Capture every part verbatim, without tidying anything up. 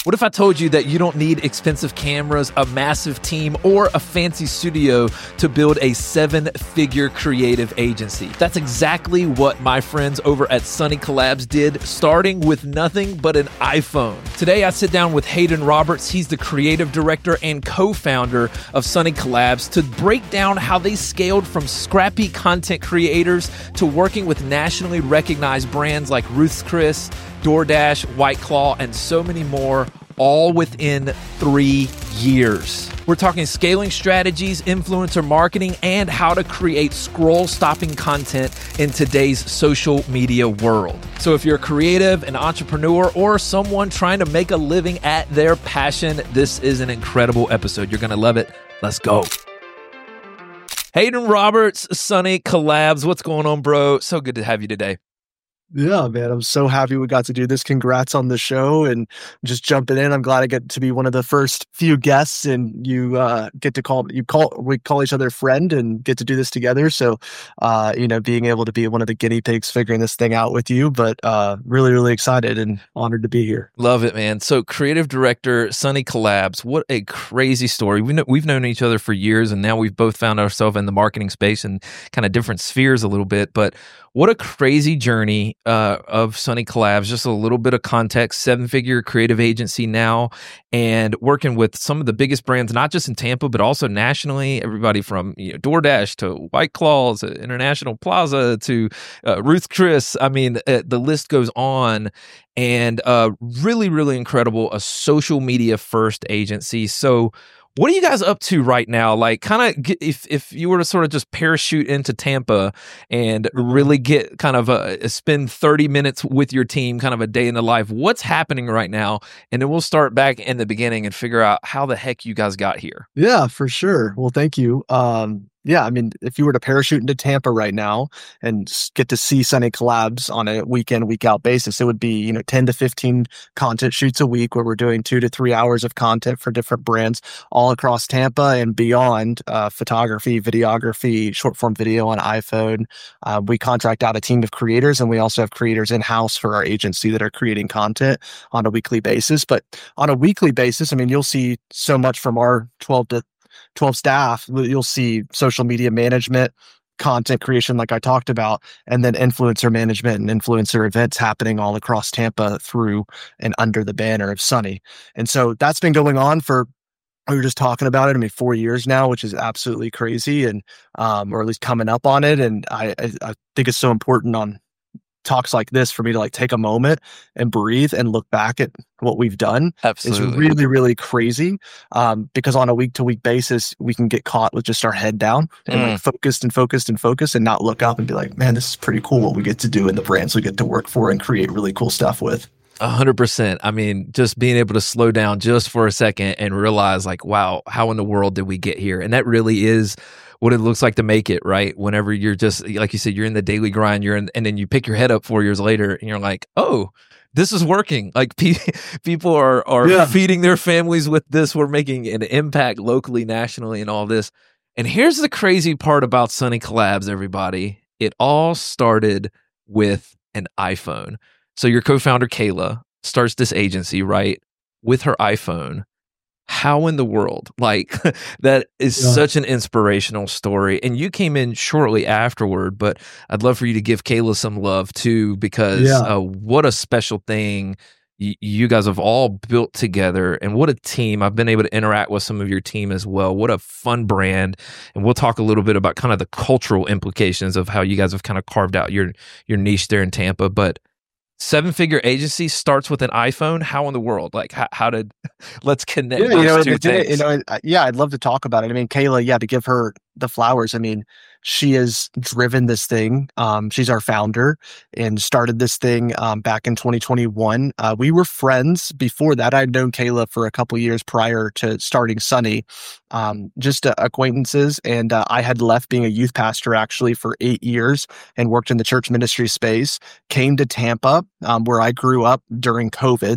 What if I told you that you don't need expensive cameras, a massive team, or a fancy studio to build a seven-figure creative agency? That's exactly what my friends over at Sunny Collabs did, starting with nothing but an iPhone. Today, I sit down with Hayden Roberts. He's the creative director and co-founder of Sunny Collabs to break down how they scaled from scrappy content creators to working with nationally recognized brands like Ruth's Chris, DoorDash, White Claw, and so many more, all within three years. We're talking scaling strategies, influencer marketing, and how to create scroll-stopping content in today's social media world. So if you're a creative, an entrepreneur, or someone trying to make a living at their passion, this is an incredible episode. You're going to love it. Let's go. Hayden Roberts, Sunny Collabs. What's going on, bro? So good to have you today. Yeah, man, I'm so happy we got to do this. Congrats on the show and just jumping in. I'm glad I get to be one of the first few guests, and you uh, get to call you call we call each other friend and get to do this together. So, uh, you know, being able to be one of the guinea pigs figuring this thing out with you, but uh, really, really excited and honored to be here. Love it, man. So, creative director, Sunny Collabs. What a crazy story. We know, we've known each other for years, and now we've both found ourselves in the marketing space and kind of different spheres a little bit, but what a crazy journey uh, of Sunny Collabs. Just a little bit of context, seven-figure creative agency now, and working with some of the biggest brands, not just in Tampa, but also nationally. Everybody from you know, DoorDash to White Claws, uh, International Plaza to uh, Ruth Chris. I mean, uh, the list goes on. And uh, really, really incredible, a social media first agency. So what are you guys up to right now? Like, kind of, if if you were to sort of just parachute into Tampa and really get kind of a spend thirty minutes with your team, kind of a day in the life, what's happening right now? And then we'll start back in the beginning and figure out how the heck you guys got here. Yeah, for sure. Well, thank you. Um, yeah, I mean, if you were to parachute into Tampa right now and get to see Sunny Collabs on a week in, week out basis, it would be, you know, ten to fifteen content shoots a week where we're doing two to three hours of content for different brands all across Tampa and beyond, uh, photography, videography, short form video on iPhone. Uh, we contract out a team of creators, and we also have creators in-house for our agency that are creating content on a weekly basis. But on a weekly basis, I mean, you'll see so much from our twelve to twelve staff. You'll see social media management, content creation, like I talked about, and then influencer management and influencer events happening all across Tampa through and under the banner of Sunny. And so that's been going on for, we were just talking about it, I mean, four years now, which is absolutely crazy, and um, or at least coming up on it. And I, I, I think it's so important on talks like this for me to like take a moment and breathe and look back at what we've done. Absolutely. Is really, really crazy. Um, because on a week to week basis, we can get caught with just our head down and mm. like focused and focused and focused and not look up and be like, man, this is pretty cool what we get to do and the brands we get to work for and create really cool stuff with. A hundred percent. I mean, just being able to slow down just for a second and realize like, wow, how in the world did we get here? And that really is what it looks like to make it, right? Whenever you're just, like you said, you're in the daily grind, you're in, and then you pick your head up four years later and you're like, oh, this is working. Like pe- people are, are yeah. feeding their families with this. We're making an impact locally, nationally, and all this. And here's the crazy part about Sunny Collabs, everybody. It all started with an iPhone. So your co-founder, Kayla, starts this agency, right, with her iPhone. How in the world? Like, that is yeah. such an inspirational story. And you came in shortly afterward, but I'd love for you to give Kayla some love too, because yeah. uh, what a special thing y- you guys have all built together, and what a team. I've been able to interact with some of your team as well. What a fun brand. And we'll talk a little bit about kind of the cultural implications of how you guys have kind of carved out your your niche there in Tampa. But seven-figure agency starts with an iPhone. How in the world? Like, how, how did? Let's connect yeah, those you know, two it, things. You know, yeah, I'd love to talk about it. I mean, Kayla, yeah, to give her the flowers. I mean, she has driven this thing. Um, she's our founder and started this thing um, back in twenty twenty-one. Uh, we were friends before that. I'd known Kayla for a couple years prior to starting Sunny, um, just uh, acquaintances. And uh, I had left being a youth pastor actually for eight years and worked in the church ministry space. Came to Tampa, um, where I grew up during COVID. So I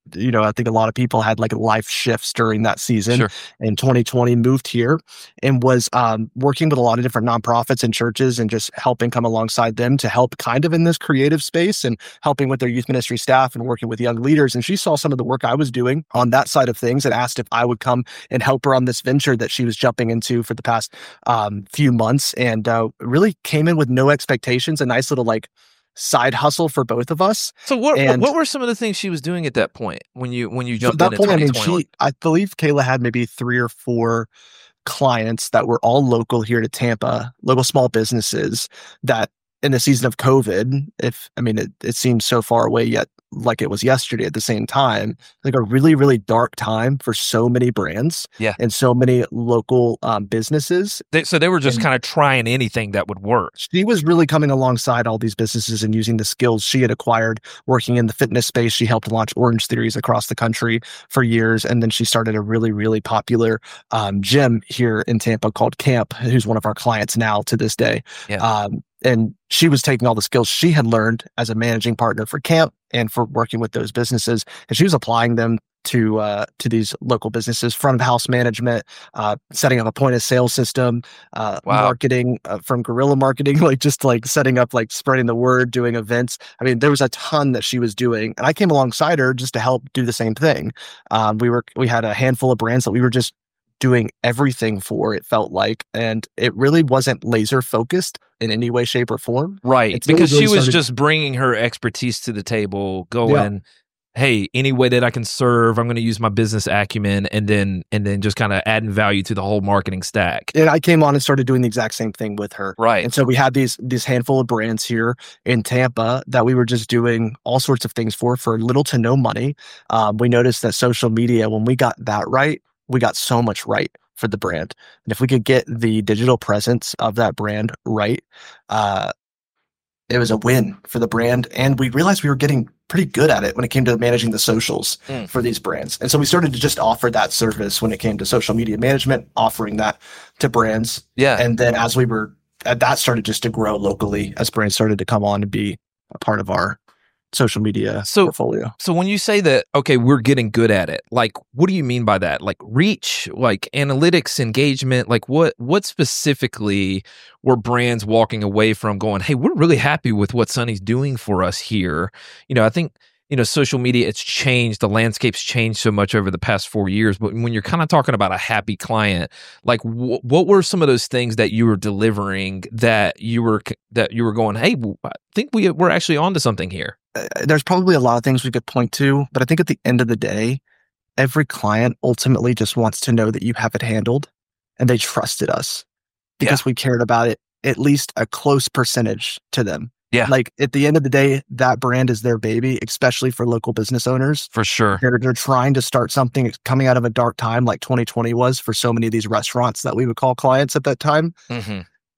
you know, I think a lot of people had like life shifts during that season. Sure. In twenty twenty, moved here and was um, working with a lot of different nonprofits and churches and just helping come alongside them to help kind of in this creative space and helping with their youth ministry staff and working with young leaders. And she saw some of the work I was doing on that side of things and asked if I would come and help her on this venture that she was jumping into for the past um, few months, and uh, really came in with no expectations, a nice little like side hustle for both of us. So what And what were some of the things she was doing at that point when you when you so jumped at that in in point, I mean, twenty twenty? she, I believe Kayla had maybe three or four clients that were all local here to Tampa, local small businesses that in the season of COVID, if, I mean, it, it seems so far away yet like it was yesterday at the same time, like a really, really dark time for so many brands Yeah. and so many local um, businesses. They, so they were just And kind of trying anything that would work. she was really coming alongside all these businesses and using the skills she had acquired working in the fitness space. She helped launch Orange Theories across the country for years. And then she started a really, really popular um, gym here in Tampa called Camp, who's one of our clients now to this day. Yeah. Um, and she was taking all the skills she had learned as a managing partner for Camp and for working with those businesses, and she was applying them to uh, to these local businesses, front of house management, uh, setting up a point of sale system, uh, Wow. marketing uh, from guerrilla marketing, like just like setting up, like spreading the word, doing events. I mean, there was a ton that she was doing, and I came alongside her just to help do the same thing. Um, we were we had a handful of brands that we were just doing everything for, it felt like, and it really wasn't laser focused in any way, shape, or form. Right. Until we Because really she was started- just bringing her expertise to the table, going, hey, any way that I can serve, I'm going to use my business acumen, and then and then just kind of adding value to the whole marketing stack. And I came on and started doing the exact same thing with her. Right. And so we had these these handful of brands here in Tampa that we were just doing all sorts of things for for little to no money. Um, we noticed that social media, when we got that right, we got so much right for the brand. And if we could get the digital presence of that brand right, uh, it was a win for the brand. And we realized we were getting pretty good at it when it came to managing the socials Mm. for these brands. And so we started to just offer that service when it came to social media management, offering that to brands. Yeah. And then as we were, uh, that started just to grow locally as brands started to come on and be a part of our social media So- portfolio. So when you say that, okay, we're getting good at it, like, what do you mean by that? Like reach, like analytics, engagement, like what, what specifically were brands walking away from going, hey, we're really happy with what Sunny's doing for us here? You know, I think, you know, social media, it's changed, the landscape's changed so much over the past four years. But when you're kind of talking about a happy client, like wh- what were some of those things that you were delivering that you were, that you were going, hey, I think we, we're actually onto something here? Uh, there's probably a lot of things we could point to, but I think at the end of the day, every client ultimately just wants to know that you have it handled and they trusted us because we cared about it, at least a close percentage to them. Yeah. Like at the end of the day, that brand is their baby, especially for local business owners. For sure. They're, they're trying to start something coming out of a dark time like twenty twenty was for so many of these restaurants that we would call clients at that time. Mm-hmm.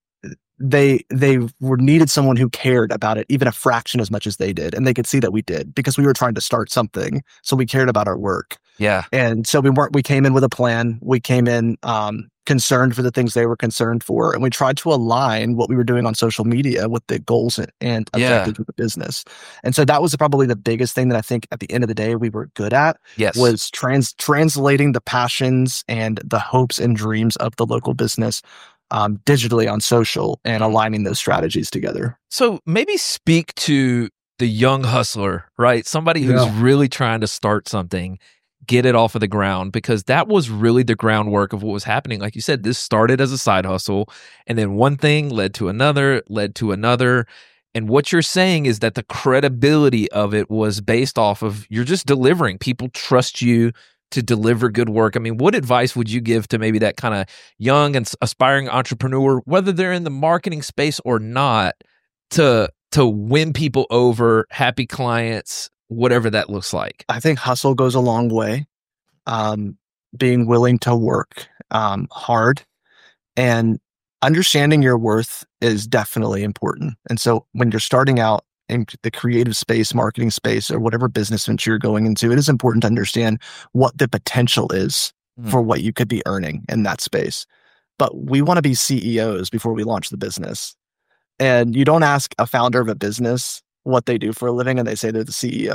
They they were needed someone who cared about it even a fraction as much as they did, and they could see that we did because we were trying to start something, so we cared about our work. Yeah. And so we weren't. We came in with a plan. We came in um, concerned for the things they were concerned for, and we tried to align what we were doing on social media with the goals and, and Yeah. objectives of the business. And so that was probably the biggest thing that I think at the end of the day we were good at Yes. was trans translating the passions and the hopes and dreams of the local business um, digitally on social and aligning those strategies together. So maybe speak to the young hustler, right? Somebody who's Yeah. really trying to start something, get it off of the ground, because that was really the groundwork of what was happening. Like you said, this started as a side hustle, and then one thing led to another, led to another. And what you're saying is that the credibility of it was based off of you're just delivering. People trust you to deliver good work. I mean, what advice would you give to maybe that kind of young and aspiring entrepreneur, whether they're in the marketing space or not, to to win people over, happy clients, whatever that looks like? I think hustle goes a long way. Um, being willing to work um, hard and understanding your worth is definitely important. And so when you're starting out in the creative space, marketing space, or whatever business venture you're going into, it is important to understand what the potential is Mm. for what you could be earning in that space. But we want to be C E Os before we launch the business. And you don't ask a founder of a business what they do for a living and they say they're the C E O.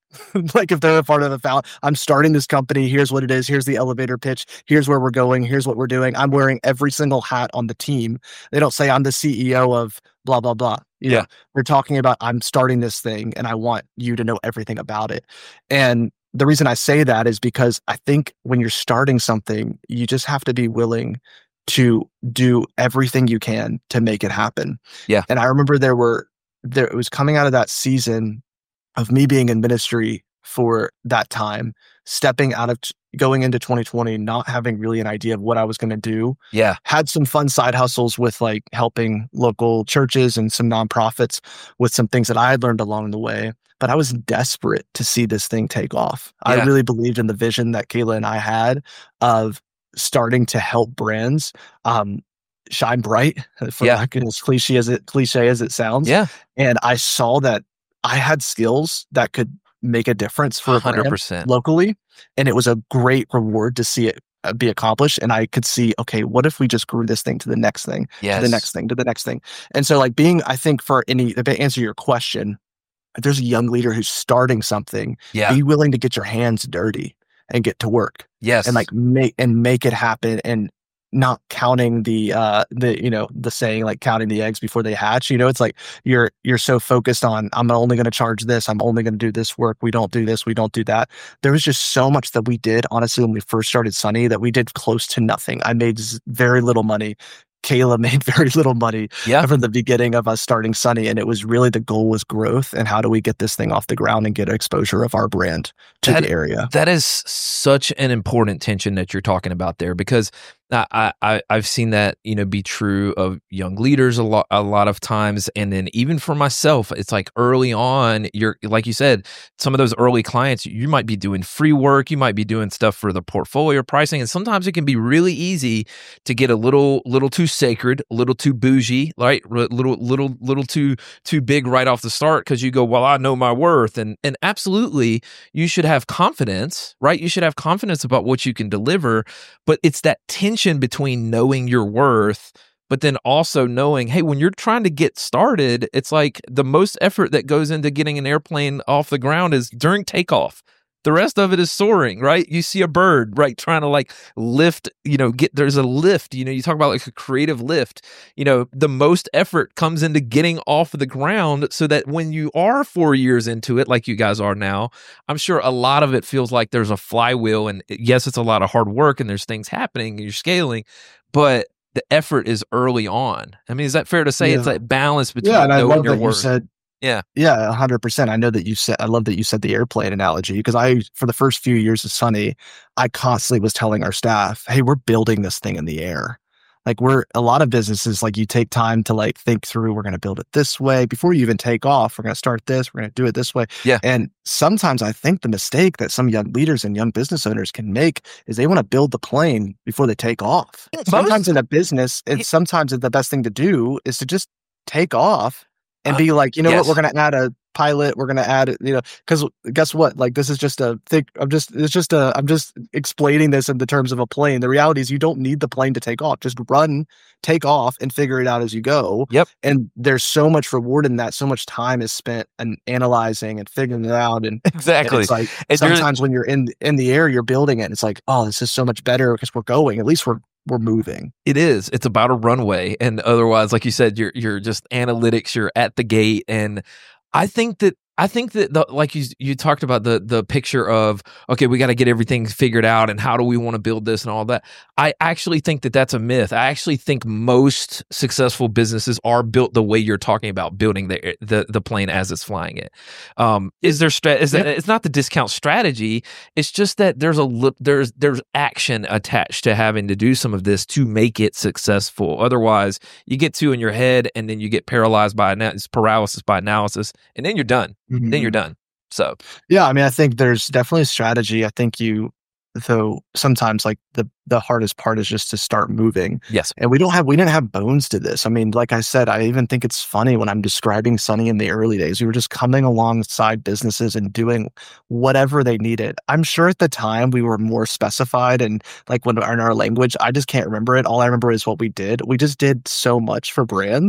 Like if they're a part of the found, I'm starting this company. Here's what it is. Here's the elevator pitch. Here's where we're going. Here's what we're doing. I'm wearing every single hat on the team. They don't say I'm the C E O of blah, blah, blah. You Yeah. know, we're talking about I'm starting this thing and I want you to know everything about it. And the reason I say that is because I think when you're starting something, you just have to be willing to do everything you can to make it happen. Yeah. And I remember there were, there, it was coming out of that season of me being in ministry for that time, stepping out of, t- going into twenty twenty, not having really an idea of what I was going to do. Yeah. Had some fun side hustles with like helping local churches and some nonprofits with some things that I had learned along the way. But I was desperate to see this thing take off. Yeah. I really believed in the vision that Kayla and I had of starting to help brands um, shine bright, for Yeah. lack of as cliche as it cliche as it sounds. Yeah. And I saw that I had skills that could make a difference for a one hundred brand percent. locally. And it was a great reward to see it uh, be accomplished. And I could see, okay, what if we just grew this thing to the next thing, Yes. to the next thing, to the next thing. And so like being, I think for any, to answer your question, if there's a young leader who's starting something, Yeah. be willing to get your hands dirty and get to work Yes. and like make, and make it happen. And not counting the uh the you know the saying like counting the eggs before they hatch. You know, it's like you're you're so focused on I'm only going to charge this, I'm only going to do this work, we don't do this, we don't do that. There was just so much that we did honestly when we first started Sunny that we did close to nothing. I made z- very little money. Kayla made very little money Yeah. from the beginning of us starting Sunny, and it was really the goal was growth and how do we get this thing off the ground and get exposure of our brand to That- the area. That is such an important tension that you're talking about there, because I, I I've seen that, you know, be true of young leaders a lot a lot of times, and then even for myself, it's like early on, you're like you said, some of those early clients, you might be doing free work, you might be doing stuff for the portfolio pricing, and sometimes it can be really easy to get a little little too sacred, a little too bougie, right? R- Little little little too too big right off the start because you go, well, I know my worth, and and absolutely, you should have confidence, right? You should have confidence about what you can deliver, but it's that tension between knowing your worth, but then also knowing, hey, when you're trying to get started, it's like the most effort that goes into getting an airplane off the ground is during takeoff. The rest of it is soaring, right? You see a bird, right, trying to like lift, you know, get, there's a lift, you know, you talk about like a creative lift, you know, the most effort comes into getting off of the ground so that when you are four years into it, like you guys are now, I'm sure a lot of it feels like there's a flywheel, and yes, it's a lot of hard work and there's things happening and you're scaling, but the effort is early on. I mean, is that fair to say? Yeah. It's that balance between Yeah, and I knowing love your that you worth. said Yeah. Yeah, a hundred percent. I know that you said, I love that you said the airplane analogy because I, for the first few years of Sunny, I constantly was telling our staff, hey, we're building this thing in the air. Like we're, a lot of businesses, like you take time to like think through, we're going to build it this way. Before you even take off, we're going to start this, we're going to do it this way. Yeah. And sometimes I think the mistake that some young leaders and young business owners can make is they want to build the plane before they take off. Most- Sometimes in a business, it's sometimes the best thing to do is to just take off and Uh, be like, you know yes. what, we're going to add a pilot, we're going to add, you know, because guess what? Like, this is just a thing. I'm just, it's just a, I'm just explaining this in the terms of a plane. The reality is you don't need the plane to take off. Just run, take off, and figure it out as you go. Yep. And there's so much reward in that. So much time is spent and analyzing and figuring it out. And, and Exactly. it's like And you're- sometimes when you're in in the air, you're building it. And it's like, oh, this is so much better because we're going. At least we're we're moving. It is. It's about a runway, and otherwise, like you said, you're you're just analytics. You're at the gate, and I think that I think that the, like you you talked about the the picture of, okay, we got to get everything figured out, and how do we want to build this and all that. I actually think that that's a myth. I actually think most successful businesses are built the way you're talking about building the the, the plane as it's flying it. Um, is there stra- is Yeah. that, it's not the discount strategy. It's just that there's a li- there's there's action attached to having to do some of this to make it successful. Otherwise, you get too in your head, and then you get paralyzed by ana- it's paralysis by analysis, and then you're done. Then you're done. So Yeah, I mean, I think there's definitely a strategy. I think you, though, sometimes like the the hardest part is just to start moving. yes, And we don't have, we didn't have bones to this. I mean, like I said, I even think it's funny when I'm describing Sunny in the early days. We were just coming alongside businesses and doing whatever they needed. I'm sure at the time we were more specified and like when in our language, I just can't remember it. All I remember is what we did. We just did so much for brands.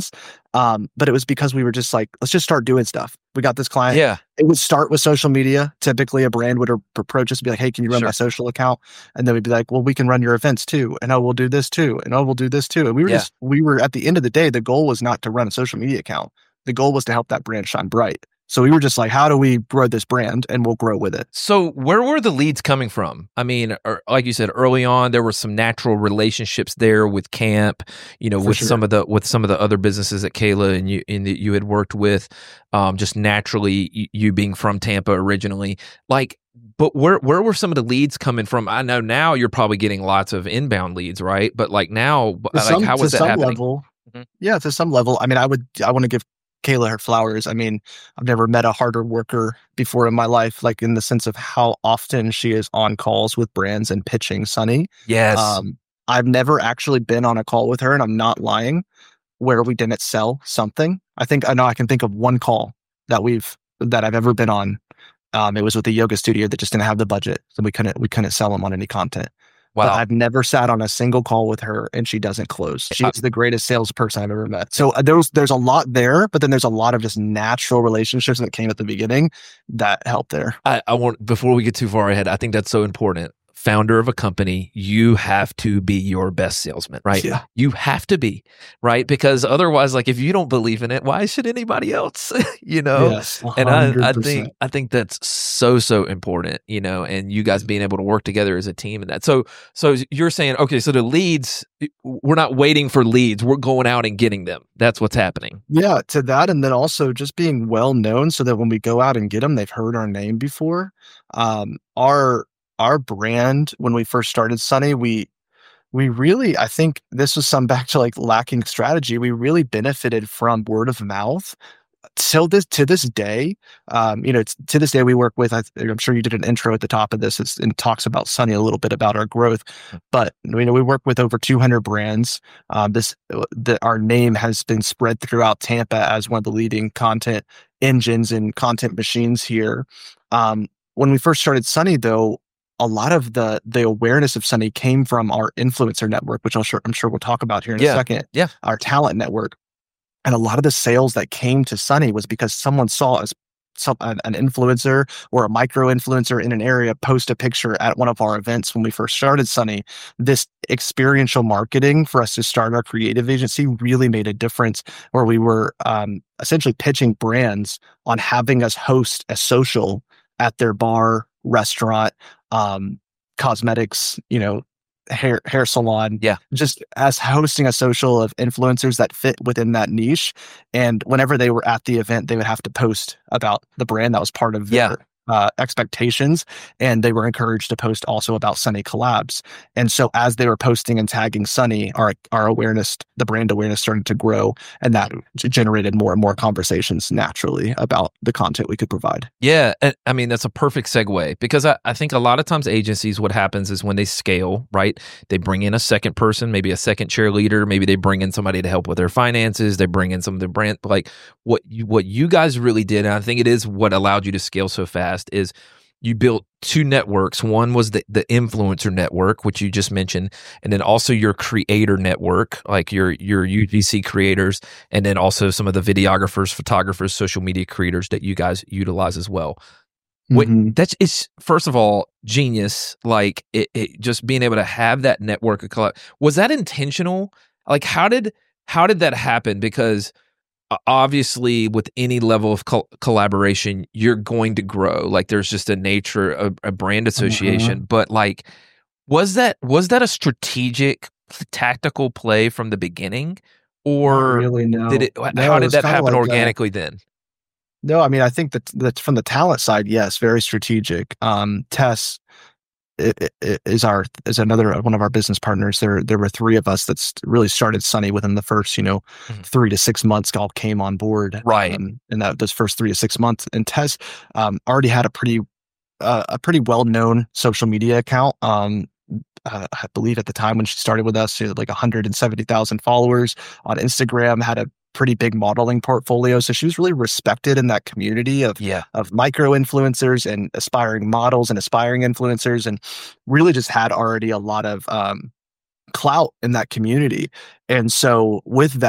Um, but it was because we were just like, let's just start doing stuff. We got this client. Yeah. It would start with social media. Typically a brand would approach us and be like, hey, can you run Sure. my social account? And then we'd be like, well, we can run your events too. And oh, we'll do this too. And oh, we'll do this too. And we were Yeah. just, we were at the end of the day, the goal was not to run a social media account. The goal was to help that brand shine bright. So we were just like, how do we grow this brand, and we'll grow with it. So where were the leads coming from? I mean, er, like you said early on, there were some natural relationships there with Camp, you know, For with sure. some of the with some of the other businesses that Kayla and you and that you had worked with, um, just naturally you, you being from Tampa originally, like. But where where were some of the leads coming from? I know now you're probably getting lots of inbound leads, right? But like now, To like some, how to was that some happening? level, Mhm. yeah, to some level. I mean, I would, I want to give Kayla her flowers. I mean, I've never met a harder worker before in my life, like in the sense of how often she is on calls with brands and pitching Sunny. Yes. Um, I've never actually been on a call with her, and I'm not lying, where we didn't sell something. I think I know I can think of one call that we've that I've ever been on. Um, it was with a yoga studio that just didn't have the budget, so we couldn't we couldn't sell them on any content. But Wow. I've never sat on a single call with her and she doesn't close. She's I- the greatest salesperson I've ever met. So uh, there's there's a lot there, but then there's a lot of just natural relationships that came at the beginning that helped there. I, I want before we get too far ahead, I think that's so important. Founder of a company, you have to be your best salesman, right? Yeah. You have to be, right? Because otherwise, like if you don't believe in it, why should anybody else? you know? Yes, And I, I one hundred percent. think I think that's so so important, you know, and you guys being able to work together as a team and that. So so you're saying, okay, so the leads, we're not waiting for leads, we're going out and getting them. That's what's happening. Yeah, to that, and then also just being well known so that when we go out and get them, they've heard our name before. Um, our our brand, when we first started Sunny, we we really, I think this was some back to like lacking strategy. We really benefited from word of mouth. Till this to this day, um, you know, it's, to this day we work with. I, I'm sure you did an intro at the top of this. It's, and talks about Sunny a little bit about our growth, but you know we work with over two hundred brands. Um, this the, our name has been spread throughout Tampa as one of the leading content engines and content machines here. Um, when we first started Sunny, though, a lot of the the awareness of Sunny came from our influencer network, which I'll sure, I'm sure we'll talk about here in Yeah. a second. Yeah. Our talent network. And a lot of the sales that came to Sunny was because someone saw us, some, an, an influencer or a micro influencer in an area post a picture at one of our events when we first started Sunny. This experiential marketing for us to start our creative agency really made a difference, where we were um, essentially pitching brands on having us host a social at their bar, restaurant, um, cosmetics, you know, hair hair salon, Yeah. just as hosting a social of influencers that fit within that niche. And whenever they were at the event, they would have to post about the brand. That was part of their Yeah. uh, expectations. And they were encouraged to post also about Sunny collabs. And so as they were posting and tagging Sunny, our our awareness, the brand awareness started to grow, and that g- generated more and more conversations naturally about the content we could provide. Yeah, and, I mean that's a perfect segue, because I, I think a lot of times agencies, what happens is when they scale, right? They bring in a second person, maybe a second cheerleader, maybe they bring in somebody to help with their finances, they bring in some of the brand. Like what you, what you guys really did, and I think it is what allowed you to scale so fast, is you built two networks. One was the, the influencer network, which you just mentioned, and then also your creator network, like your your U G C creators, and then also some of the videographers, photographers, social media creators that you guys utilize as well. Wait, Mhm. that's it's first of all genius. Like it, it just being able to have that network of collab. Was that intentional? Like how did how did that happen? Because uh, obviously, with any level of col- collaboration, you're going to grow. Like there's just a nature of a brand association. But like, was that was that a strategic, tactical play from the beginning, or really, no. did it? No, how it did was that kinda happen like, uh, organically then? No, I mean, I think that that's from the talent side. Yes, very strategic. Um, Tess i- i- is our is another one of our business partners. There there were three of us that's really started Sunny within the first, you know, Mhm. three to six months. All came on board, Right. Um, in that those first three to six months. And Tess um, already had a pretty uh, a pretty well known social media account. Um, uh, I believe at the time when she started with us, she had like one hundred seventy thousand followers on Instagram. Had a pretty big modeling portfolio, so she was really respected in that community of Yeah. of micro influencers and aspiring models and aspiring influencers, and really just had already a lot of um, clout in that community. And so with that,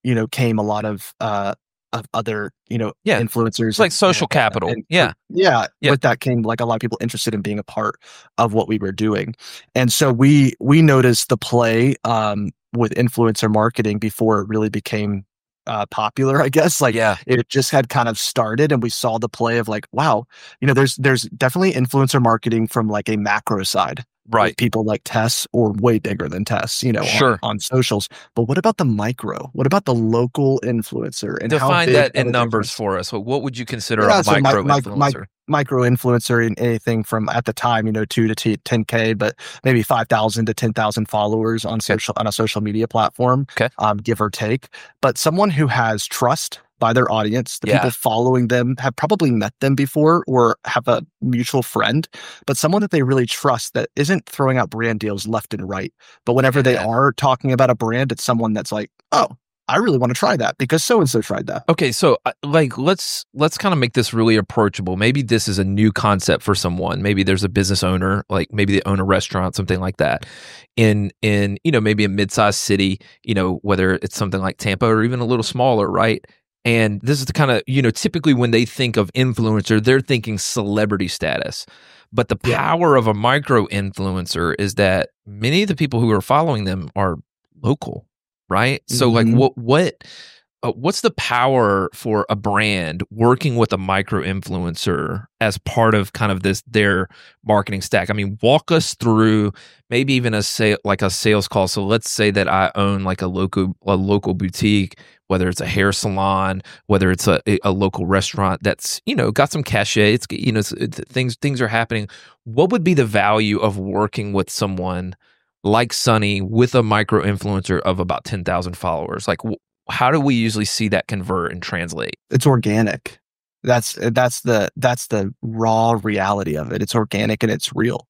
you know, came a lot of uh of other, you know, yeah. influencers. It's like social and, capital. and, yeah. Yeah. Yep. With that came like a lot of people interested in being a part of what we were doing. And so we we noticed the play um, with influencer marketing before it really became uh, popular, I guess. Like yeah. it just had kind of started and we saw the play of like, wow, you know, there's there's definitely influencer marketing from like a macro side. Right. People like Tess or way bigger than Tess, you know, sure. on, on socials. But what about the micro? What about the local influencer? And define how big that in numbers difference? for us. So what would you consider Yeah, a so micro mi- mi- influencer? mi- micro influencer in anything from at the time, you know, two to t- ten K, but maybe five thousand to ten thousand followers on social, on a social media platform, okay. um, give or take. But someone who has trust by their audience, the yeah. people following them have probably met them before or have a mutual friend, but someone that they really trust that isn't throwing out brand deals left and right. But whenever yeah. they are talking about a brand, it's someone that's like, oh, I really want to try that because so-and-so tried that. Okay. So uh, like, let's, let's kind of make this really approachable. Maybe this is a new concept for someone. Maybe there's a business owner, like maybe they own a restaurant, something like that in, in, you know, maybe a mid-sized city, you know, whether it's something like Tampa or even a little smaller, right? And this is the kind of, you know, typically when they think of influencer, they're thinking celebrity status. But the power yeah. of a micro influencer is that many of the people who are following them are local, right? Mm-hmm. So like what, what, uh, what's the power for a brand working with a micro influencer as part of kind of this, their marketing stack? I mean, walk us through maybe even a say like a sales call. So let's say that I own like a local, a local boutique, whether it's a hair salon, whether it's a, a local restaurant that's, you know, got some cachet, it's, you know, it's, it's, things things are happening. What would be the value of working with someone like Sunny with a micro influencer of about ten thousand followers? Like, wh- how do we usually see that convert and translate? It's organic. That's that's the that's the raw reality of it. It's organic and it's real.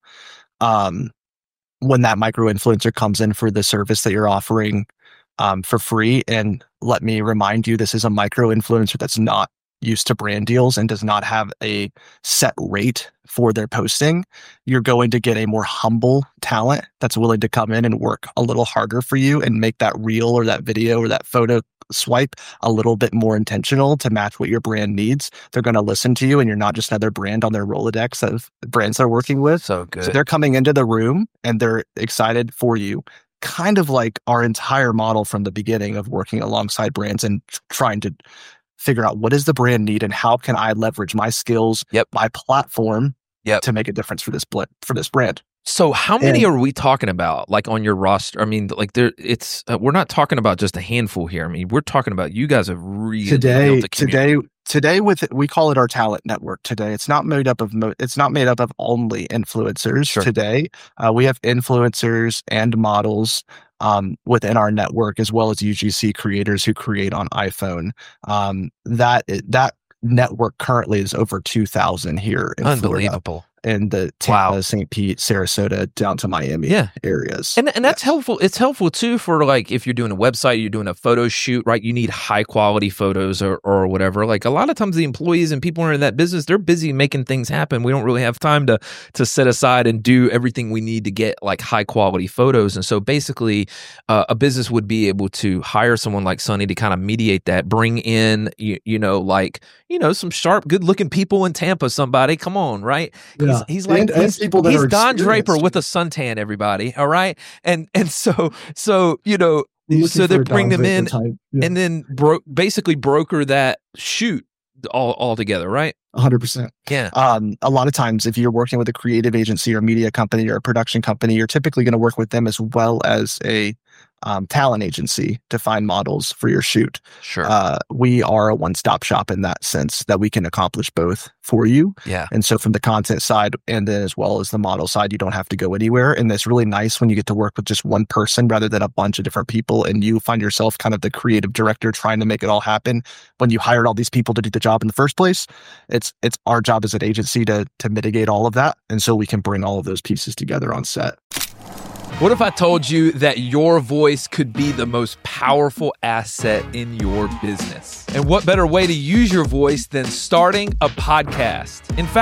Um, when that micro influencer comes in for the service that you're offering, Um, for free. And let me remind you, this is a micro influencer that's not used to brand deals and does not have a set rate for their posting. You're going to get a more humble talent that's willing to come in and work a little harder for you and make that reel or that video or that photo swipe a little bit more intentional to match what your brand needs. They're going to listen to you and you're not just another brand on their Rolodex of brands they're working with. So good. So they're coming into the room and they're excited for you. Kind of like our entire model from the beginning of working alongside brands and trying to figure out what does the brand need and how can I leverage my skills, yep. my platform yep. to make a difference for this bl- for this brand. So how many and, are we talking about like on your roster? I mean, like there it's, uh, we're not talking about just a handful here. I mean, we're talking about you guys have really today, built a community. Today, today with it, we call it our talent network today. It's not made up of, mo- it's not made up of only influencers sure. today. Uh, we have influencers and models um, within our network, as well as U G C creators who create on iPhone. Um, that, that network currently is over two thousand here in Unbelievable. Florida. In the Tampa, wow. Saint Pete, Sarasota, down to Miami yeah. areas. And and that's yes. helpful. It's helpful too for like if you're doing a website, you're doing a photo shoot, right? You need high quality photos or, or whatever. Like a lot of times the employees and people who are in that business, they're busy making things happen. We don't really have time to to set aside and do everything we need to get like high quality photos. And so basically uh, a business would be able to hire someone like Sunny to kind of mediate that, bring in, you, you know, like, you know, some sharp, good looking people in Tampa, somebody, come on, right? Yeah. He's, he's like, and, and people that he's are Don Draper with a suntan, everybody. All right. And, and so, so, you know, so they bring them in yeah. and then bro- basically broker that shoot all, all together. Right. A hundred percent. Yeah. Um, a lot of times if you're working with a creative agency or media company or a production company, you're typically going to work with them as well as a Um, talent agency to find models for your shoot. Sure. Uh, we are a one-stop shop in that sense that we can accomplish both for you. Yeah. And so from the content side and then as well as the model side, you don't have to go anywhere. And it's really nice when you get to work with just one person rather than a bunch of different people and you find yourself kind of the creative director trying to make it all happen. When you hired all these people to do the job in the first place, it's it's our job as an agency to to mitigate all of that. And so we can bring all of those pieces together on set. What if I told you that your voice could be the most powerful asset in your business? And what better way to use your voice than starting a podcast? In fact,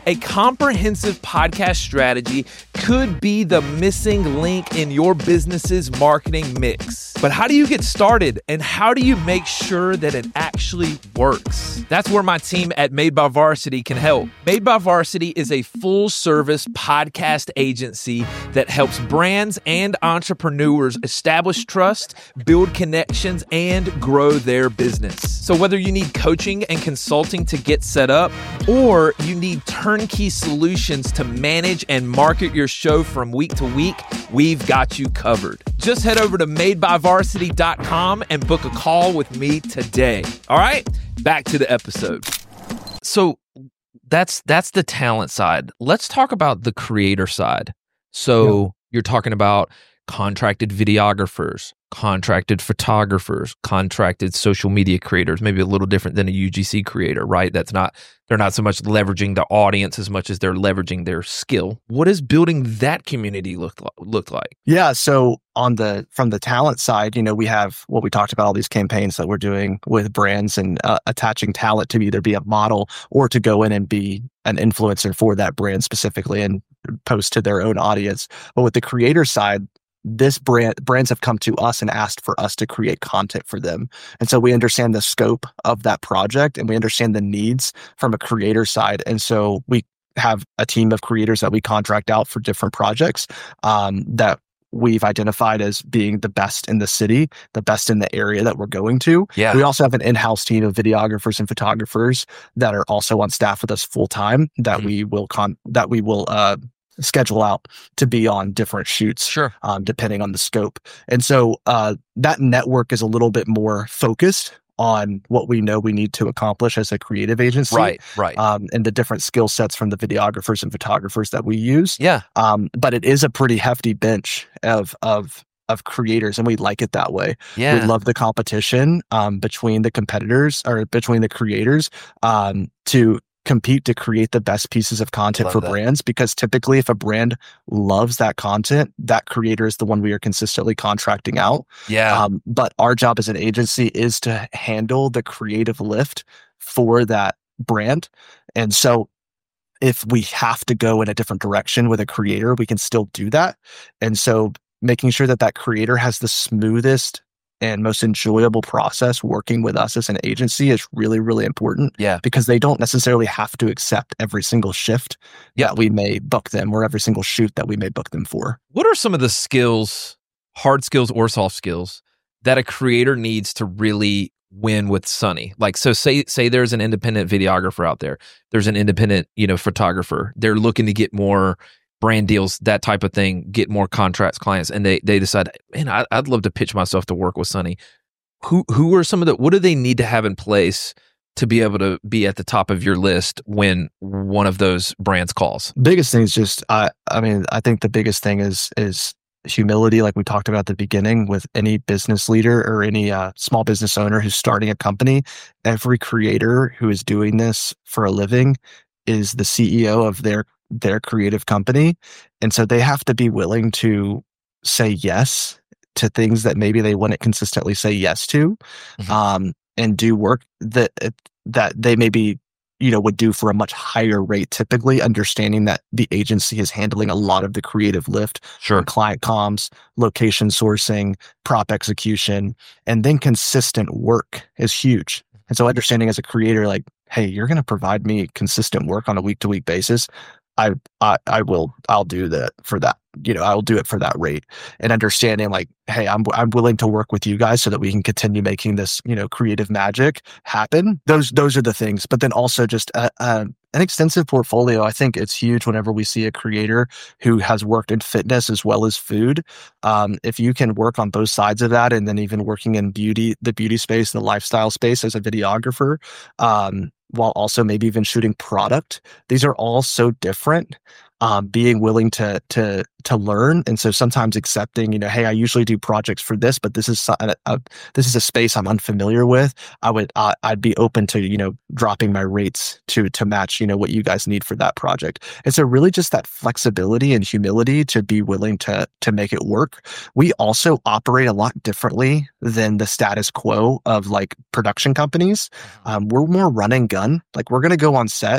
A comprehensive podcast strategy could be the missing link in your business's marketing mix. But how do you get started, and how do you make sure that it actually works? That's where my team at Made by Varsity can help. Made by Varsity is a full-service podcast agency that helps brands and entrepreneurs establish trust, build connections, and grow their business. So whether you need coaching and consulting to get set up, or you need turnkey solutions to manage and market your show from week to week, we've got you covered. Just head over to made by varsity dot com and book a call with me today. All right, back to the episode. So that's that's the talent side. Let's talk about the creator side. So yeah. You're talking about contracted videographers, contracted photographers, contracted social media creators, maybe a little different than a U G C creator, right? That's not, they're not so much leveraging the audience as much as they're leveraging their skill. What does building that community look, look like? Yeah. So on the, from the talent side, you know, we have what we talked about, all these campaigns that we're doing with brands and uh, attaching talent to either be a model or to go in and be an influencer for that brand specifically and post to their own audience. But with the creator side, this brand brands have come to us and asked for us to create content for them. And so we understand the scope of that project and we understand the needs from a creator side. And so we have a team of creators that we contract out for different projects um, that we've identified as being the best in the city, the best in the area that we're going to. Yeah. We also have an in-house team of videographers and photographers that are also on staff with us full time that mm-hmm. we will con that we will uh schedule out to be on different shoots, sure, um, depending on the scope. And so uh, that network is a little bit more focused on what we know we need to accomplish as a creative agency. Right, right. Um, and the different skill sets from the videographers and photographers that we use. Yeah. Um, but it is a pretty hefty bench of of of creators, and we like it that way. Yeah. We love the competition um, between the competitors or between the creators um, to compete to create the best pieces of content Love for that. brands, because typically if a brand loves that content, that creator is the one we are consistently contracting out. Yeah. Um, but our job as an agency is to handle the creative lift for that brand. And so if we have to go in a different direction with a creator, we can still do that. And so making sure that that creator has the smoothest and most enjoyable process working with us as an agency is really, really important. Yeah. Because they don't necessarily have to accept every single shift yeah. that we may book them or every single shoot that we may book them for. What are some of the skills, hard skills or soft skills, that a creator needs to really win with Sunny? Like, so say say there's an independent videographer out there, there's an independent, you know, photographer. They're looking to get more brand deals, that type of thing, get more contracts, clients, and they they decide, man, I, I'd love to pitch myself to work with Sunny. Who who are some of the, what do they need to have in place to be able to be at the top of your list when one of those brands calls? Biggest thing is just, I I mean, I think the biggest thing is is humility, like we talked about at the beginning with any business leader or any uh, small business owner who's starting a company. Every creator who is doing this for a living is the C E O of their their creative company. And so they have to be willing to say yes to things that maybe they wouldn't consistently say yes to, mm-hmm. um, and do work that, that they maybe, you know, would do for a much higher rate, typically understanding that the agency is handling a lot of the creative lift, sure, client comms, location sourcing, prop execution, and then consistent work is huge. And so understanding as a creator, like, hey, you're going to provide me consistent work on a week to week basis. I, I, I will, I'll do that for that, you know, I'll do it for that rate, and understanding like, hey, I'm, I'm willing to work with you guys so that we can continue making this, you know, creative magic happen. Those, those are the things, but then also just a, a, an extensive portfolio. I think it's huge whenever we see a creator who has worked in fitness as well as food. Um, if you can work on both sides of that, and then even working in beauty, the beauty space, the lifestyle space as a videographer, um, while also maybe even shooting product. These are all so different. Um, being willing to to to learn, and so sometimes accepting, you know, hey, I usually do projects for this, but this is a, a this is a space I'm unfamiliar with. I would uh, I'd be open to, you know, dropping my rates to to match, you know, what you guys need for that project. And so really just that flexibility and humility to be willing to to make it work. We also operate a lot differently than the status quo of like production companies. Um, we're more run and gun. Like we're going to go on set.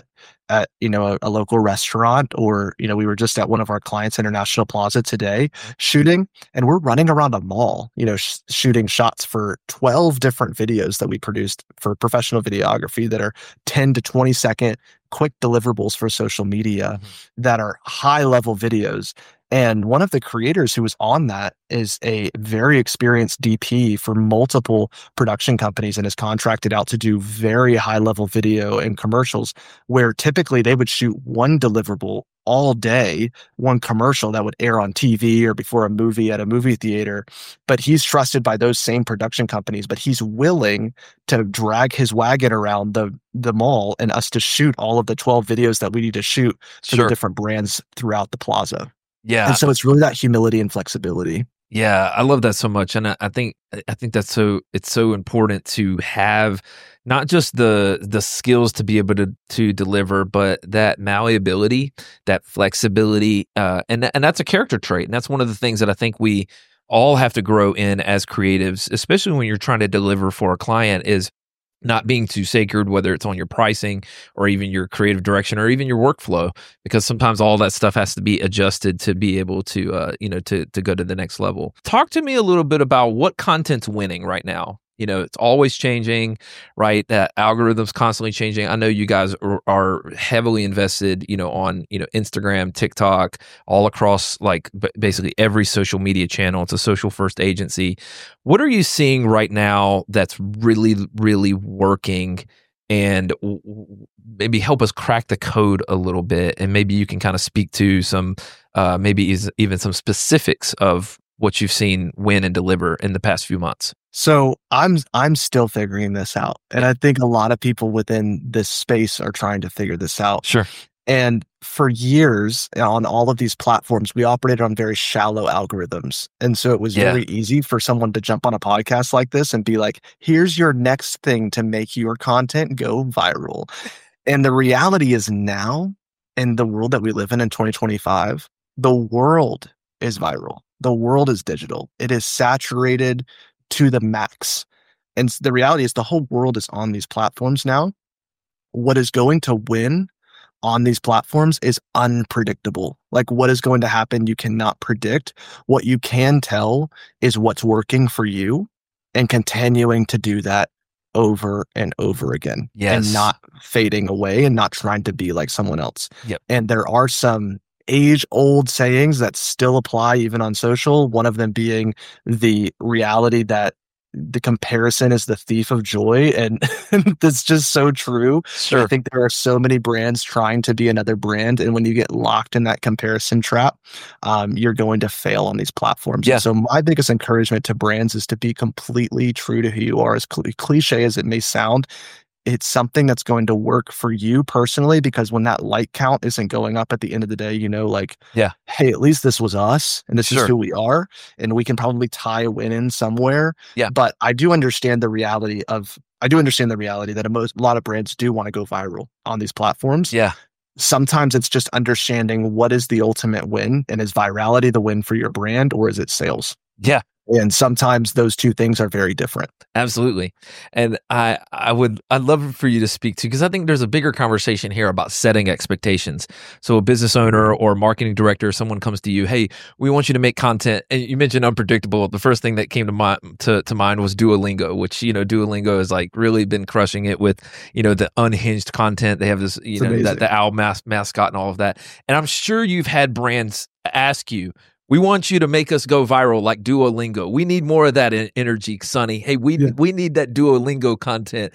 at, you know, a, a local restaurant, or, you know, we were just at one of our clients' International Plaza today shooting, and we're running around a mall, you know, sh- shooting shots for twelve different videos that we produced for professional videography that are ten to twenty second quick deliverables for social media that are high level videos. And one of the creators who was on that is a very experienced D P for multiple production companies and is contracted out to do very high level video and commercials, where typically they would shoot one deliverable all day, one commercial that would air on T V or before a movie at a movie theater. But he's trusted by those same production companies, but he's willing to drag his wagon around the, the mall and us to shoot all of the twelve videos that we need to shoot for Sure. the different brands throughout the plaza. Yeah. And so it's really that humility and flexibility. Yeah, I love that so much, and I, I think I think that's so it's so important to have not just the the skills to be able to to deliver, but that malleability, that flexibility, uh, and and that's a character trait, and that's one of the things that I think we all have to grow in as creatives, especially when you're trying to deliver for a client, is not being too sacred, whether it's on your pricing or even your creative direction or even your workflow, because sometimes all that stuff has to be adjusted to be able to, uh, you know, to to go to the next level. Talk to me a little bit about what content's winning right now. You know, it's always changing, right? That algorithm's constantly changing. I know you guys are, are heavily invested, you know, on, you know, Instagram, TikTok, all across like b- basically every social media channel. It's a social first agency. What are you seeing right now that's really, really working? And w- w- maybe help us crack the code a little bit. And maybe you can kind of speak to some, uh, maybe is, even some specifics of what you've seen win and deliver in the past few months. So I'm I'm still figuring this out. And I think a lot of people within this space are trying to figure this out. Sure. And for years on all of these platforms, we operated on very shallow algorithms. And so it was Yeah. very easy for someone to jump on a podcast like this and be like, here's your next thing to make your content go viral. And the reality is now, in the world that we live in in twenty twenty-five, the world is viral. The world is digital. It is saturated to the max. And the reality is the whole world is on these platforms now. What is going to win on these platforms is unpredictable. Like what is going to happen, you cannot predict. What you can tell is what's working for you and continuing to do that over and over again. Yes. And not fading away and not trying to be like someone else. Yep. And there are some age-old sayings that still apply even on social, one of them being the reality that the comparison is the thief of joy. And that's just so true. Sure. I think there are so many brands trying to be another brand. And when you get locked in that comparison trap, um, you're going to fail on these platforms. Yeah. And so my biggest encouragement to brands is to be completely true to who you are. As cl- cliche as it may sound, it's something that's going to work for you personally, because when that like count isn't going up at the end of the day, you know, like, Yeah. hey, at least this was us and this Sure. is who we are. And we can probably tie a win in somewhere. Yeah. But I do understand the reality of, I do understand the reality that a, most, a lot of brands do want to go viral on these platforms. Yeah. Sometimes it's just understanding what is the ultimate win, and is virality the win for your brand, or is it sales? Yeah. And sometimes those two things are very different. Absolutely. And I I would I'd love for you to speak to, because I think there's a bigger conversation here about setting expectations. So a business owner or marketing director, someone comes to you, hey, we want you to make content. And you mentioned unpredictable. The first thing that came to mind to, to mind was Duolingo, which, you know, Duolingo has like really been crushing it with, you know, the unhinged content. They have this, you It's know, amazing. that the owl mas- mascot and all of that. And I'm sure you've had brands ask you, we want you to make us go viral like Duolingo. We need more of that en- energy, Sonny. Hey, we Yeah. we need that Duolingo content.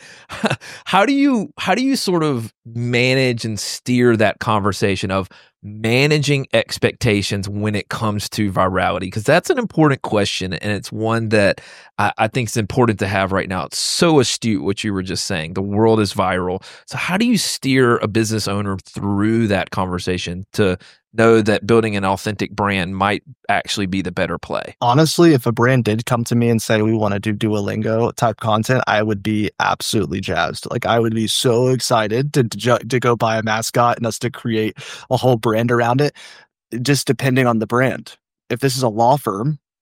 How do you how do you sort of manage and steer that conversation of managing expectations when it comes to virality? Because that's an important question, and it's one that I, I think is important to have right now. It's so astute what you were just saying. The world is viral. So how do you steer a business owner through that conversation to know that building an authentic brand might actually be the better play? Honestly, if a brand did come to me and say, we want to do Duolingo type content, I would be absolutely jazzed. Like I would be so excited to, to, to go buy a mascot and us to create a whole brand around it, just depending on the brand. If this is a law firm,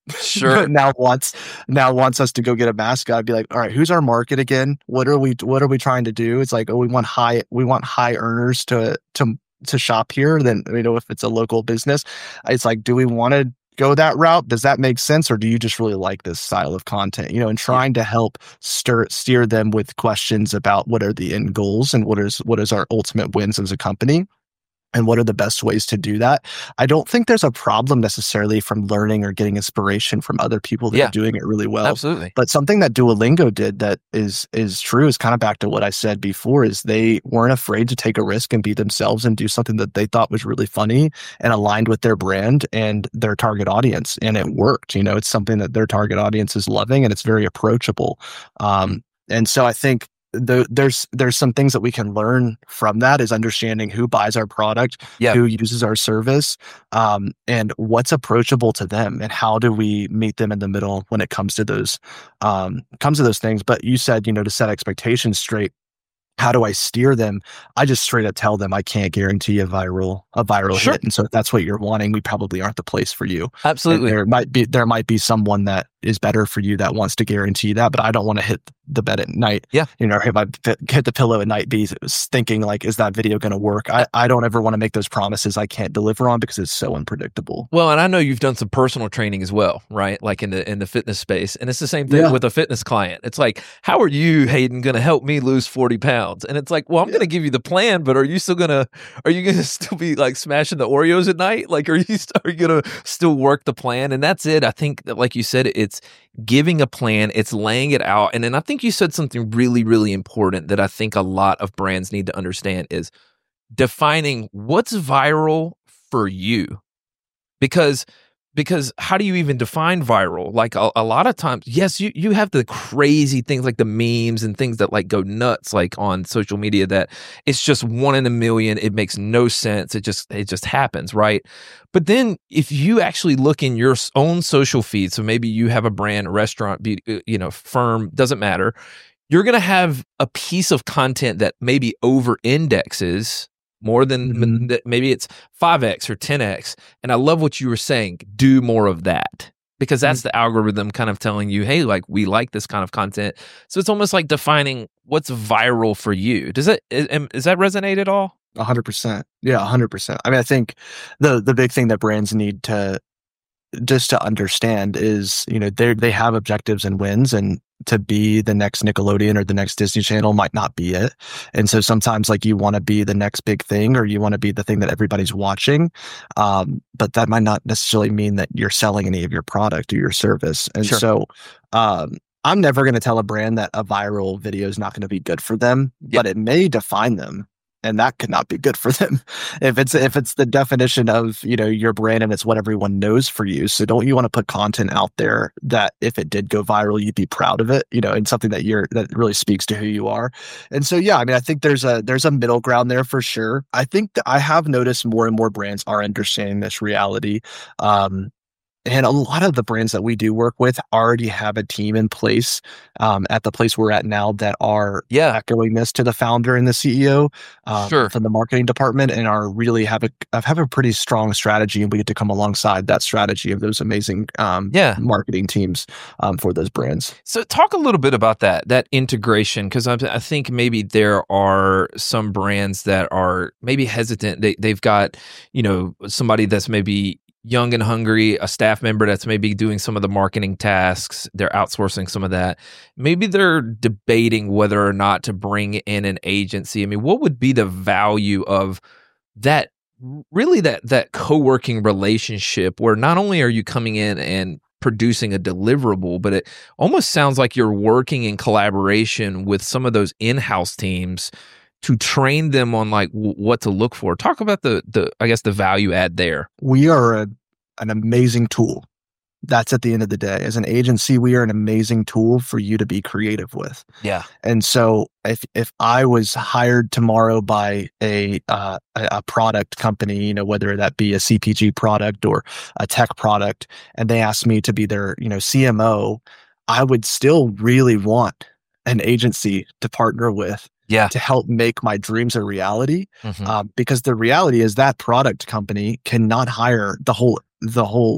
Sure. now wants now wants us to go get a mascot. I'd be like, all right, who's our market again? What are we what are we trying to do? It's like, oh, we want high we want high earners to to to shop here. Then, you know, if it's a local business, it's like, do we want to go that route? Does that make sense? Or do you just really like this style of content? You know, and trying to help stir steer them with questions about what are the end goals and what is what is our ultimate wins as a company. And what are the best ways to do that? I don't think there's a problem necessarily from learning or getting inspiration from other people that Yeah. are doing it really well. Absolutely. But something that Duolingo did that is is true is kind of back to what I said before, is they weren't afraid to take a risk and be themselves and do something that they thought was really funny and aligned with their brand and their target audience. And it worked. You know, it's something that their target audience is loving, and it's very approachable. Um, and so I think The, there's there's some things that we can learn from that, is understanding who buys our product, Yeah. who uses our service, um, and what's approachable to them, and how do we meet them in the middle when it comes to those um, comes to those things. But you said, you know, to set expectations straight. How do I steer them? I just straight up tell them I can't guarantee a viral a viral Sure. hit, and so if that's what you're wanting, we probably aren't the place for you. And Absolutely. there might be there might be someone that is better for you that wants to guarantee that, but I don't want to hit the bed at night. Yeah. You know, hit my hit the pillow at night, be thinking like, is that video going to work? I, I don't ever want to make those promises I can't deliver on, because it's so unpredictable. Well, and I know you've done some personal training as well, right? Like in the in the fitness space. And it's the same thing Yeah. with a fitness client. It's like, how are you, Hayden, going to help me lose forty pounds? And it's like, well, I'm Yeah. going to give you the plan, but are you still going to are you going to still be like smashing the Oreos at night? Like, are you st- are you going to still work the plan? And that's it. I think that, like you said, it's giving a plan, it's laying it out. And then I think you said something really, really important that I think a lot of brands need to understand is defining what's viral for you. Because because how do you even define viral? Like a, a lot of times, yes, you, you have the crazy things like the memes and things that like go nuts like on social media that it's just one in a million. It makes no sense. It just it just happens, right? But then if you actually look in your own social feed, so maybe you have a brand, restaurant, you know, firm, doesn't matter. You're going to have a piece of content that maybe over indexes more than Mhm. maybe it's five X or ten X. And I love what you were saying. Do more of that, because that's the algorithm kind of telling you, hey, like we like this kind of content. So it's almost like defining what's viral for you. Does that, is, is that resonate at all? A hundred percent. Yeah, a hundred percent. I mean, I think the the big thing that brands need to just to understand is, you know, they they have objectives and wins, and to be the next Nickelodeon or the next Disney Channel might not be it. And so sometimes like you want to be the next big thing, or you want to be the thing that everybody's watching. Um, but that might not necessarily mean that you're selling any of your product or your service. And Sure. so um, I'm never going to tell a brand that a viral video is not going to be good for them, Yep. but it may define them. And that could not be good for them if it's if it's the definition of, you know, your brand and it's what everyone knows for you. So don't you want to put content out there that if it did go viral, you'd be proud of it, you know, and something that you're that really speaks to who you are. And so yeah, I mean, I think there's a there's a middle ground there for sure. I think that I have noticed more and more brands are understanding this reality. Um, And a lot of the brands that we do work with already have a team in place um, at the place we're at now that are Yeah. echoing this to the founder and the C E O um, Sure. from the marketing department, and are really have a have a pretty strong strategy, and we get to come alongside that strategy of those amazing um, Yeah. marketing teams um, for those brands. So talk a little bit about that, that integration, because I, I think maybe there are some brands that are maybe hesitant. They, they've got, you know, somebody that's maybe young and hungry, a staff member that's maybe doing some of the marketing tasks. They're outsourcing some of that. Maybe they're debating whether or not to bring in an agency. I mean, what would be the value of that, really that, that co-working relationship where not only are you coming in and producing a deliverable, but it almost sounds like you're working in collaboration with some of those in-house teams to train them on like w- what to look for. Talk about the the I guess the value add there. We are a, an amazing tool. That's at the end of the day. As an agency, we are an amazing tool for you to be creative with. Yeah. And so if if I was hired tomorrow by a uh, a a product company, you know, whether that be a C P G product or a tech product, and they asked me to be their, you know, C M O, I would still really want an agency to partner with Yeah. to help make my dreams a reality. Mhm. Um, because the reality is that product company cannot hire the whole the whole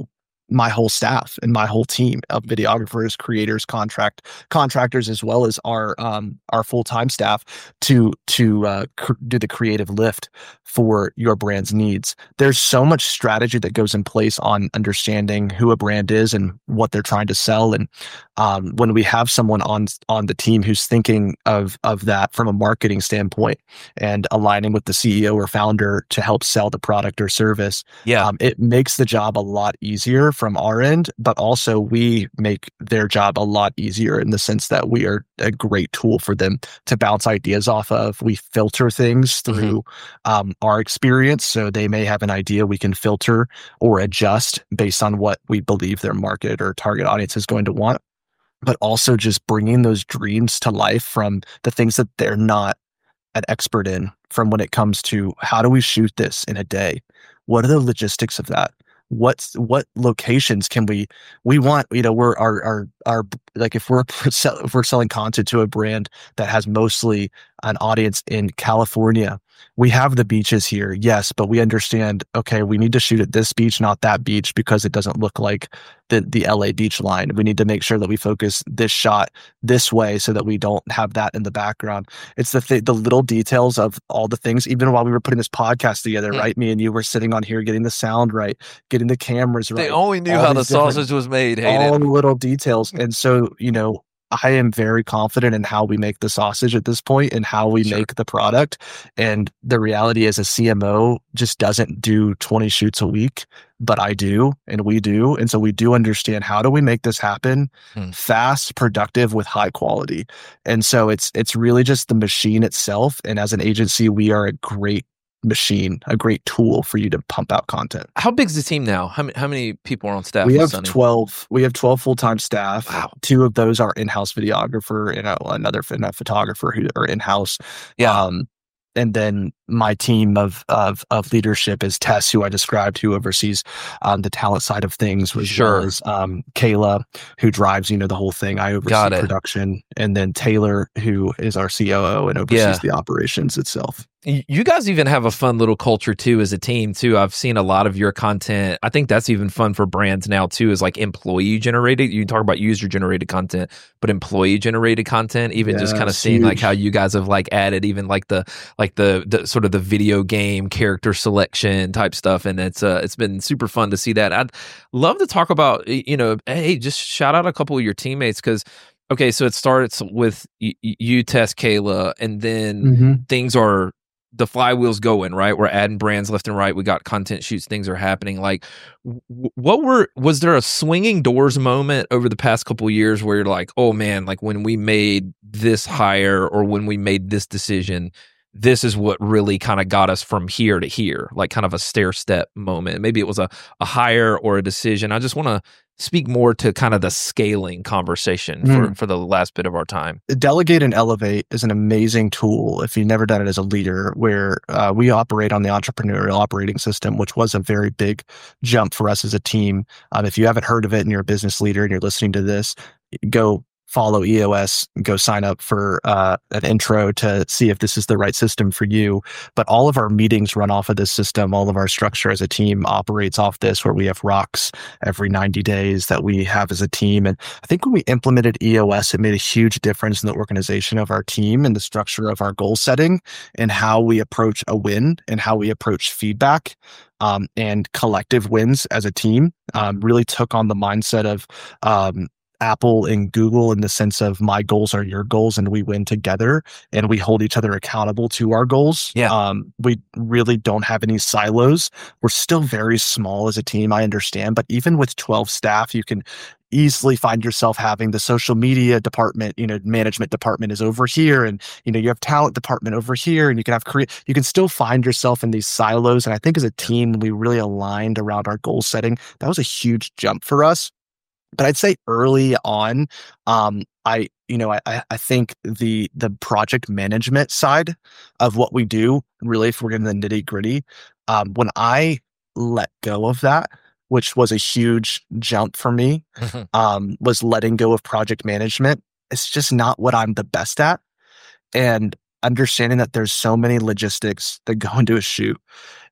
my whole staff and my whole team of videographers, creators, contract contractors, as well as our um, our full time staff to to uh, cr- do the creative lift for your brand's needs. There's so much strategy that goes in place on understanding who a brand is and what they're trying to sell. And um, when we have someone on on the team who's thinking of of that from a marketing standpoint and aligning with the C E O or founder to help sell the product or service, yeah, um, it makes the job a lot easier from our end, but also we make their job a lot easier in the sense that we are a great tool for them to bounce ideas off of. We filter things through mm-hmm. um, our experience. So they may have an idea we can filter or adjust based on what we believe their market or target audience is going to want, but also just bringing those dreams to life from the things that they're not an expert in, from when it comes to how do we shoot this in a day? What are the logistics of that? What's what locations can we we want, you know, we're our our our like if we're if we're selling content to a brand that has mostly an audience in California, we have the beaches here, yes, but we understand, okay, we need to shoot at this beach, not that beach, because it doesn't look like the the L A beach line. We need to make sure that we focus this shot this way so that we don't have that in the background. It's the th- the little details of all the things. Even while we were putting this podcast together, mm. right? Me and you were sitting on here getting the sound right, getting the cameras right. They only knew all how the sausage was made. All the little details. And so, you know, I am very confident in how we make the sausage at this point and how we sure. make the product. And the reality is a C M O just doesn't do twenty shoots a week, but I do, and we do. And so we do understand, how do we make this happen hmm. fast, productive, with high quality? And so it's, it's really just the machine itself. And as an agency, we are a great machine, a great tool for you to pump out content. How big is the team now? How many, how many people are on staff? We have Sunny? twelve. We have twelve full-time staff. Wow. Two of those are in-house videographer and a, another a photographer who are in-house. Yeah. Um, and then my team of of of leadership is Tess, who I described, who oversees um, the talent side of things. As sure. well as um, Kayla, who drives, you know, the whole thing. I oversee production, and then Taylor, who is our C O O and oversees yeah. the operations itself. You guys even have a fun little culture too as a team too. I've seen a lot of your content. I think that's even fun for brands now too, is like employee generated. You talk about user generated content, but employee generated content, even yeah, just kind of seeing huge. Like how you guys have like added even like the, like the, the sort of the video game character selection type stuff. And it's uh, it's been super fun to see that. I'd love to talk about, you know, hey, just shout out a couple of your teammates, because okay, so it starts with you, you Tess, Kayla, and then mm-hmm. things are, the flywheel's going, right? We're adding brands left and right. We got content shoots. Things are happening. Like, w- what were, was there a swinging doors moment over the past couple of years where you're like, oh man, like when we made this hire or when we made this decision, this is what really kind of got us from here to here, like kind of a stair step moment. Maybe it was a, a hire or a decision. I just want to speak more to kind of the scaling conversation for, mm. for the last bit of our time. Delegate and Elevate is an amazing tool if you've never done it as a leader, where uh, we operate on the entrepreneurial operating system, which was a very big jump for us as a team. Um, if you haven't heard of it and you're a business leader and you're listening to this, go follow E O S, go sign up for uh, an intro to see if this is the right system for you. But all of our meetings run off of this system. All of our structure as a team operates off this, where we have rocks every ninety days that we have as a team. And I think when we implemented E O S, it made a huge difference in the organization of our team and the structure of our goal setting and how we approach a win and how we approach feedback. Um, and collective wins as a team um, really took on the mindset of um, Apple and Google, in the sense of my goals are your goals and we win together and we hold each other accountable to our goals. Yeah. Um, we really don't have any silos. We're still very small as a team, I understand, but even with twelve staff, you can easily find yourself having the social media department, you know, management department is over here, and, you know, you have talent department over here, and you can have create, you can still find yourself in these silos. And I think as a team, we really aligned around our goal setting. That was a huge jump for us. But I'd say early on, um, I, you know, I, I think the the project management side of what we do, really, if we're in the nitty gritty, um, when I let go of that, which was a huge jump for me, mm-hmm. um, was letting go of project management. It's just not what I'm the best at, and understanding that there's so many logistics that go into a shoot.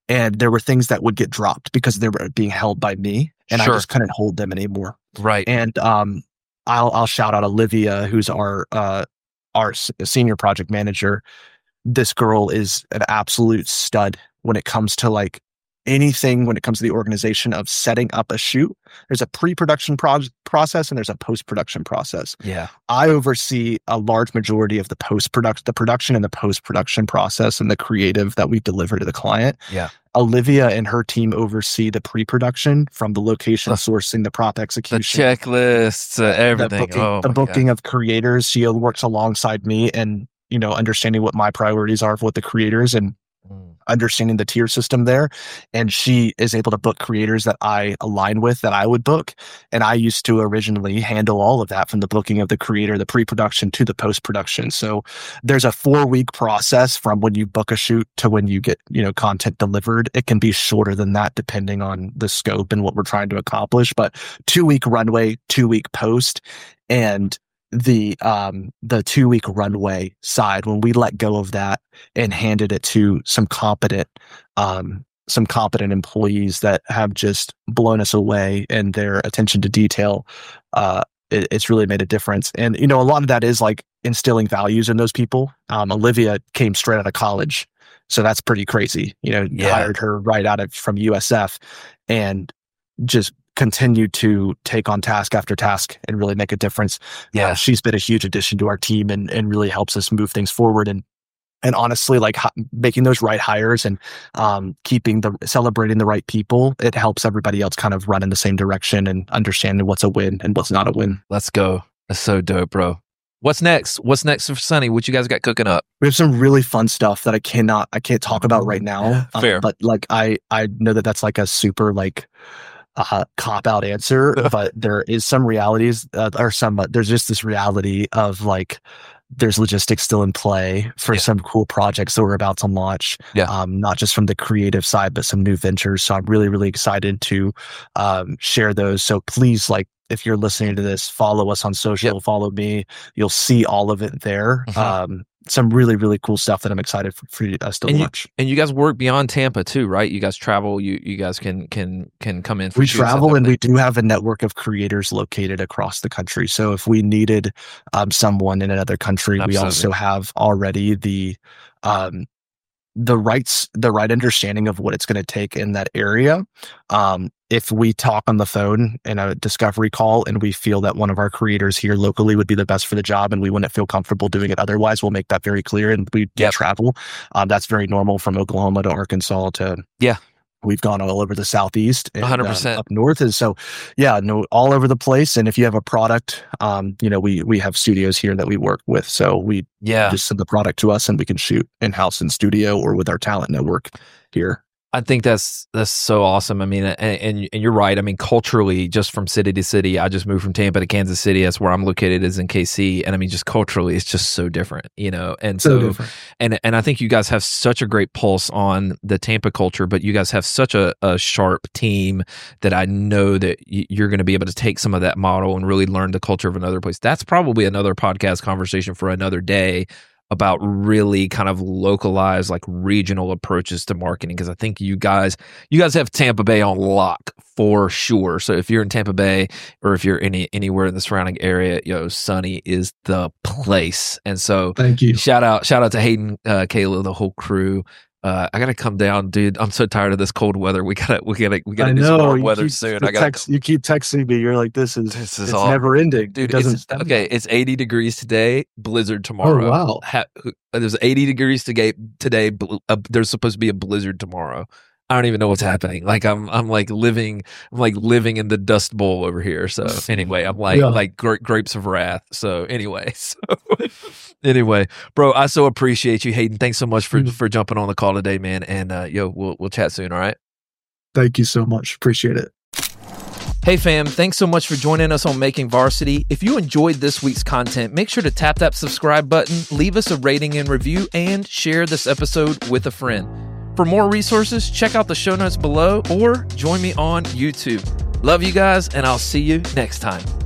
and there were things that would get dropped because they were being held by me, and Sure. I just couldn't hold them anymore. Right. And um, I'll I'll shout out Olivia, who's our uh, our s- senior project manager. This girl is an absolute stud when it comes to like anything when it comes to the organization of setting up a shoot. There's a pre-production pro- process and there's a post-production process. Yeah. I oversee a large majority of the post-production, the production and the post-production process and the creative that we deliver to the client. Yeah. Olivia and her team oversee the pre-production from the location Uh, sourcing, the prop The execution, checklists, uh, the everything. booking, oh, the my God. booking of creators. She works alongside me and, you know, understanding what my priorities are with the creators and Mm. understanding the tier system there. And she is able to book creators that I align with, that I would book. And I used to originally handle all of that from the booking of the creator, the pre-production to the post-production. So there's a four week process from when you book a shoot to when you get, you know, content delivered. It can be shorter than that depending on the scope and what we're trying to accomplish, but two week runway, two week post. And the um the two week runway side, when we let go of that and handed it to some competent um some competent employees that have just blown us away and their attention to detail, uh it, it's really made a difference. And you know, a lot of that is like instilling values in those people. um Olivia came straight out of college, so that's pretty crazy. You know, Yeah. hired her right out of from U S F and just continued to take on task after task and really make a difference. Yeah. Uh, she's been a huge addition to our team and, and really helps us move things forward. And, and honestly, like hi- making those right hires and um, keeping the, celebrating the right people, it helps everybody else kind of run in the same direction and understanding what's a win and what's not a win. Let's go. That's so dope, bro. What's next? What's next for Sunny? What you guys got cooking up? We have some really fun stuff that I cannot, I can't talk about right now. um, Fair. But like, I, I know that that's like a super like, uh, cop out answer, but there is some realities, uh, or some, uh, there's just this reality of like, there's logistics still in play for Yeah. some cool projects that we're about to launch. Yeah. Um, not just from the creative side, but some new ventures. So I'm really, really excited to, um, share those. So please, like, if you're listening to this, follow us on social, Yep. follow me. You'll see all of it there. Mhm. Um, some really, really cool stuff that I'm excited for, for us to And you- launch. And you guys work beyond Tampa too, right? You guys travel. You you guys can can can come in. For We shoots, stuff travel like and that. we do have a network of creators located across the country. So if we needed um, someone in another country, we Absolutely. also have already the um, the rights, the right understanding of what it's going to take in that area. Um, if we talk on the phone in a discovery call and we feel that one of our creators here locally would be the best for the job and we wouldn't feel comfortable doing it otherwise, we'll make that very clear and we Yep. travel. Um, that's very normal from Oklahoma to Arkansas to Yeah. We've gone all over the Southeast and one hundred um, percent. up north. And so, yeah, no, all over the place. And if you have a product, um, you know, we, we have studios here that we work with. So we Yeah. just send the product to us and we can shoot in-house in studio or with our talent network here. I think that's that's so awesome. I mean, and, and and you're right. I mean, culturally, just from city to city, I just moved from Tampa to Kansas City. That's where I'm located, is in K C. And I mean, just culturally, it's just so different, you know. And so, different. and and I think you guys have such a great pulse on the Tampa culture, but you guys have such a, a sharp team that I know that y- you're going to be able to take some of that model and really learn the culture of another place. That's probably another podcast conversation for another day, about really kind of localized, like regional approaches to marketing. Cause I think you guys, you guys have Tampa Bay on lock for sure. So if you're in Tampa Bay or if you're any, anywhere in the surrounding area, you know, Sunny is the place. And so Thank you. shout out, shout out to Hayden, uh, Kayla, the whole crew. Uh, I gotta come down, dude. I'm so tired of this cold weather. We gotta, we gotta, we gotta I do some know warm you weather keep soon. the I gotta, text, you keep texting me. You're like, this is, This is it's all- never ending. dude. it doesn't It's, stop. okay, it's eighty degrees today. Blizzard tomorrow. Oh, wow. Ha- there's eighty degrees today. Today, bl- uh, there's supposed to be a blizzard tomorrow. I don't even know what's happening. Like I'm, I'm like living, I'm like living in the Dust Bowl over here. So anyway, I'm like, Yeah. like gra- grapes of wrath. So anyway, so anyway, bro, I so appreciate you, Hayden. Thanks so much for Mm. for jumping on the call today, man. And uh, yo, we'll we'll chat soon. All right. Thank you so much. Appreciate it. Hey fam, thanks so much for joining us on Making Varsity. If you enjoyed this week's content, make sure to tap that subscribe button, leave us a rating and review, and share this episode with a friend. For more resources, check out the show notes below or join me on YouTube. Love you guys, and I'll see you next time.